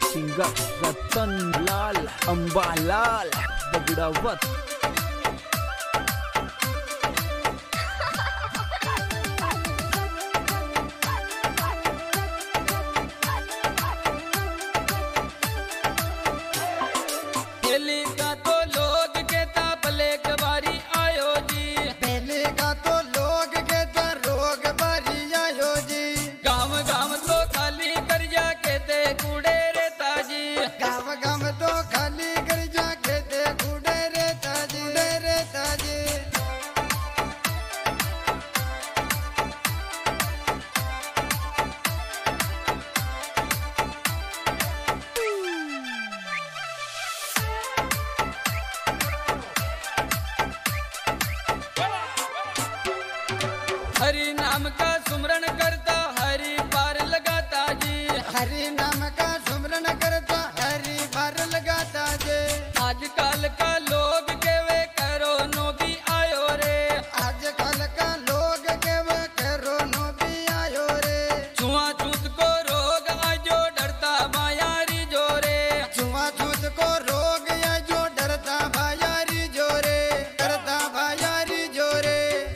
Singer Ratan Lal Ambalal Bagdawat. पहले का तो लोग कहता भले बारी आयो जी, पहले का तो लोग कहता रोग बारी आयो जी। गाँव गाँव तो खाली कर जा कहते कूड़े रहता जी, गाँव गाँव तो खाली कर जा कहते कूड़े रहता जी, रहता जी। हरि नाम का सुमरण करता हरि पार लगाता जी, हरि नाम का सुमरण करता हरि पार लगाता जी। आजकल का लोग केवे करो नो भी आयो रे, आजकल का लोग के वे करो नो भी आयो रे। छुआछूत को रोग आजो डरता मायारी जोरे, छुआछूत को रोग या जो डरता भायारी जोरे, डरता भायारी जोरे।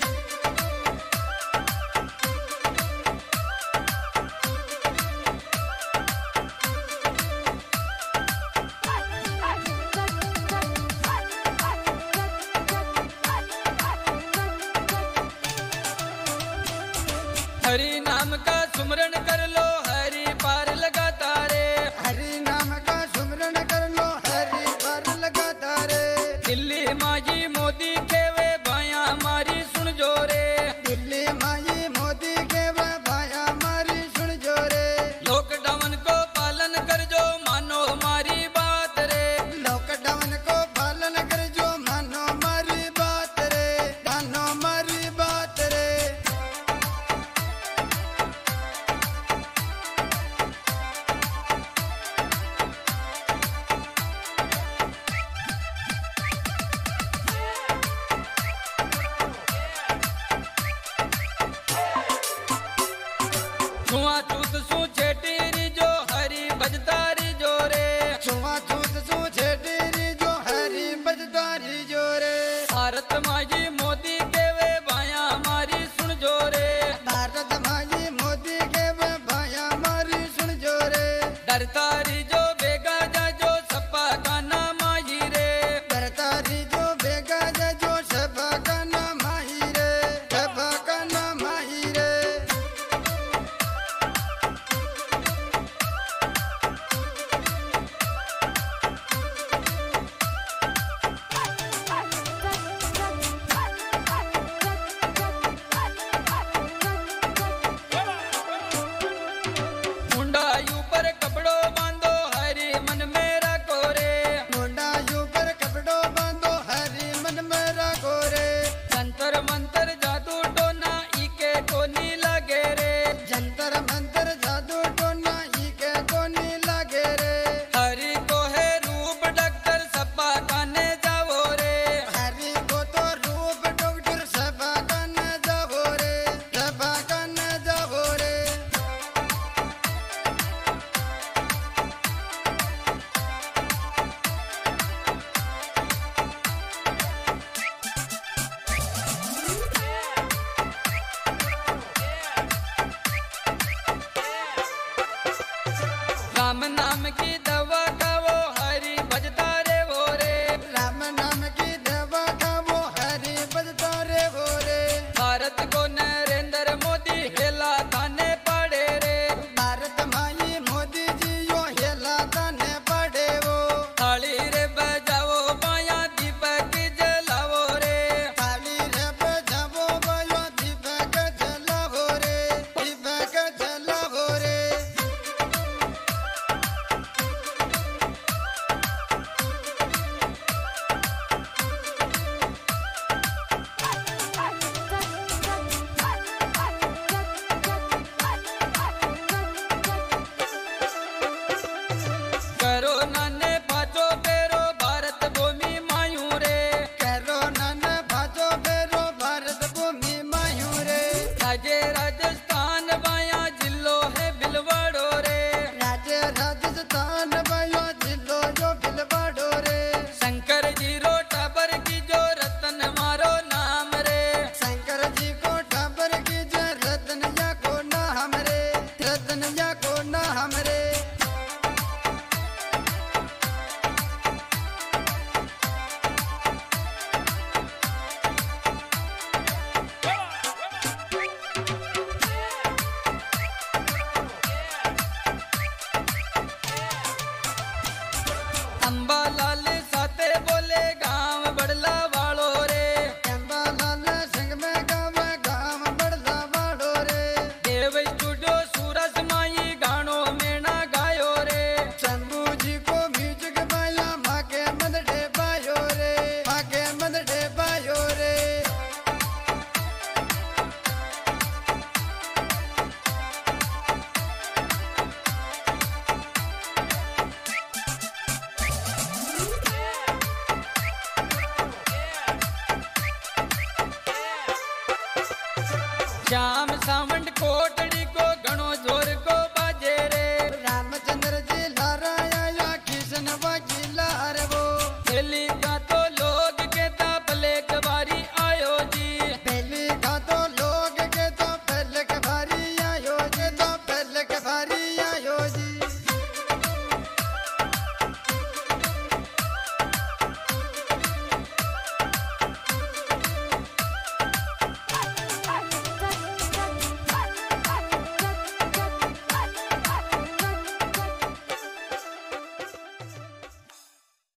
हरि नाम का सुमरण कर लो हरि पार लगाता रे, हरि नाम का सुमरण कर लो हरि पार लगाता रे। दिल्ली माजी मोदी केवे भाया मारी सुन जोरे, दिल्ली माई मोदी के वे भाया मारी सुन जोरे। लॉकडाउन को पालन कर जो मानो मारी बात रे, लॉकडाउन को पालन कर जो मानो मारी बात रे, मानो मारी बात रे। छुआछूत सु छेटी जो हरि बजतारी जोरे, छुआछूत सु छेटी जो हरि बजदारी जोरे। भारत माजी मोदी केवे भाया मारी सुन जोरे, भारत माई मोदी के वे भाया मारी सुन जोरे। डरतारी जो बेगा जा जो सपा का नाम आई रे, डरतारी जो बेगा जा जो सभा का नाम आई रे, सभा का नाम आई रे। मुंडा ऊपर कपड़ो बांधो हरि मन मेरा कोरे, मुंडा ऊपर कपड़ो बांधो हरि मन मेरा गोरे। जंतर मंतर जादू टोना इके कोनी लगे रे, जंतर मंतर जादू टोना ही के कोनी लगे रे। हरि को है रूप डॉक्टर सपा काने जाओ रे, हरि को तो रूप डॉक्टर सभा का न जाओ रे, सभा का न जाओ रे। राम नाम की दवा खाओ हरि भजता रे वो रे, राम नाम की दवा का वो हरि बजता रे वो रे। भारत को नरेंद्र मोदी हेला थाने पड़े रे, भारत माई मोदी जी यो हेला ताने पड़े वो। थाली रे बजाओ बाया दीपक जलाओ रे, थाली रे बजावो भयो दीपक जलावो रे, दीपक जलावो रे। अंबा